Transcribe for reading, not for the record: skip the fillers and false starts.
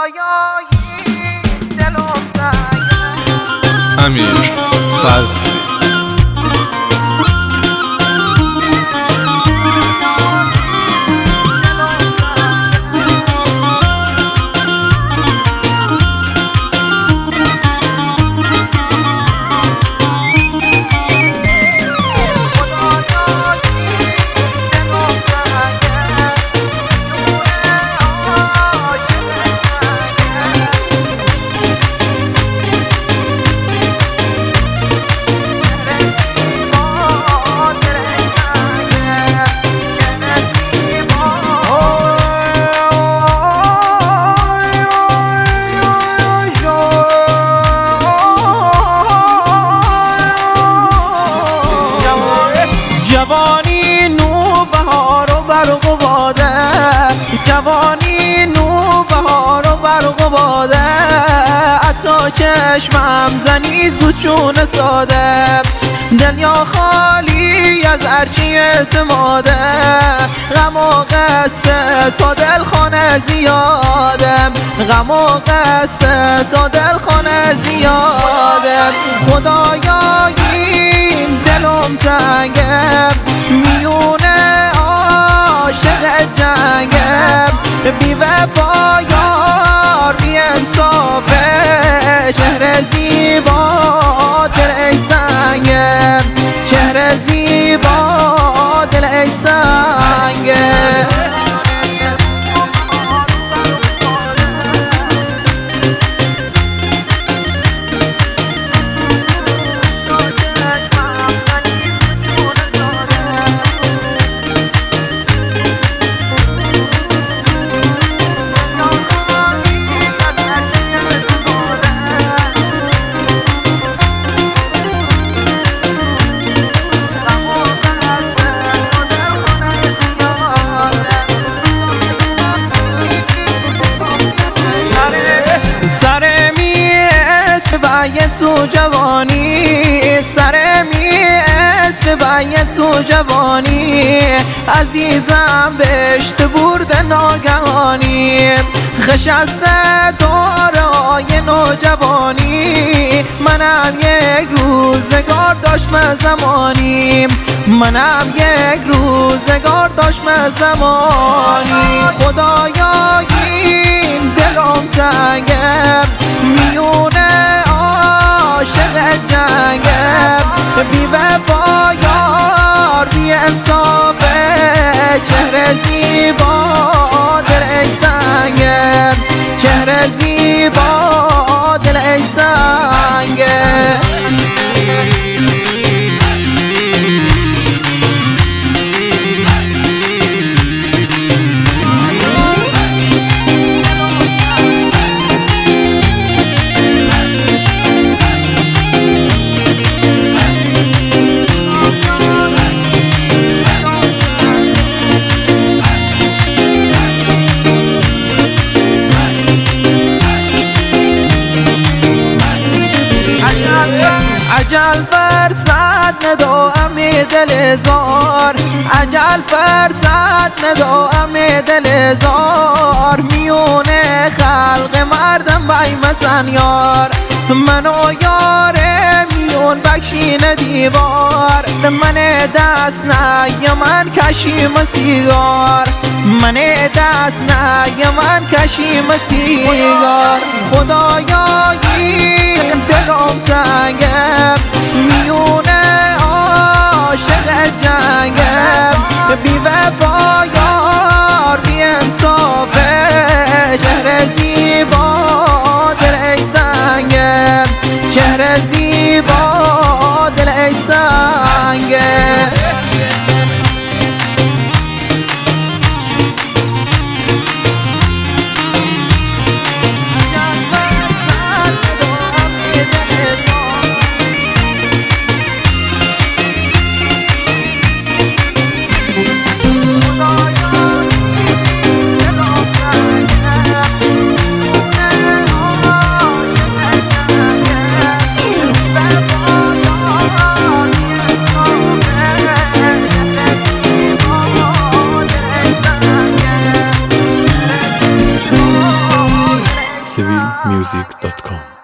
امیر فضلی جوانی نو بهار و برق و باده، جوانی نو بهار و برق و باده، عطا چشمم زنی زود چون ساده، دل یا خالی از هرچی اعتماده، غم و قصه تا دل خانه زیاده، غم و قصه تا دل خانه زیاده. خدایا این دلم تنگه، میونه عاشق جنگه، بی وفا یار بی انصافه، چهره زیبا دل ای سنگه، چهره زیبا دل ای سنگه. سر میز به سو جوانی، سر میز به سو جوانی، عزیزم بهشت برد ناگهانی، خشسته دارای نوجوانی، منم یک روزگار داشتم زمانی، منم یک روزگار داشتم زمانی. خدایا این دلم تنگه، میونه عاشق جنگه، بی وفا یار بی انصافه، چهره زیبا دل ای سنگه، چهره زیبا دل ای سنگه. عجل فرصت ندارم دل زار، عجل فرصت ندارم دل زار، میونه خلق مردم بیمتن یار، من و یار میون بکشین دیوار، من دست نه من کشیم سیگار، من دست نه من کشیم سیگار. خدایا این دلم تنگه، میونه عاشق جنگه، بی وفا یار بی انصافه، چهره زیبا دل ای سنگه، چهره زیبا دل ای سنگه. Bye. civilmusic.com